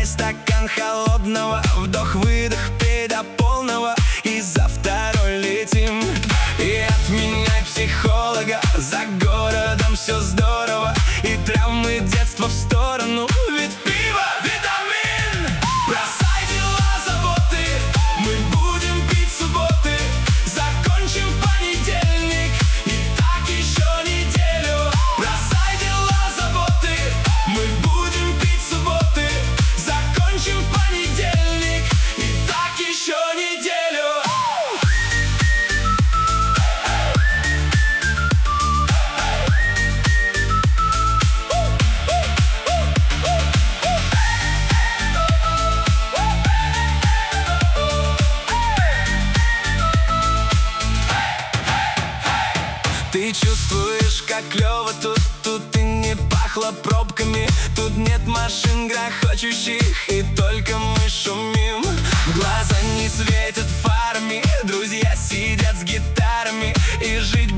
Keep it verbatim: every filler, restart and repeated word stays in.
стакан холодного, вдох-выдох, пей до полного, и за второй летим. И отменяй психолога, за городом все здорово, и травмы детства в сторону, ведь пиво — витамин. Бросай дела, заботы, мы будем пить субботы, закончим понедельник, и так еще неделю. Бросай дела, заботы, мы будем пить субботы, закончим понедельник, и так еще неделю. Ты чувствуешь, как клево тут, тут и не пахло пробками, тут нет машин грохочущих, и только мы шумим. В глаза не светят фарами, друзья сидят с гитарами, и жить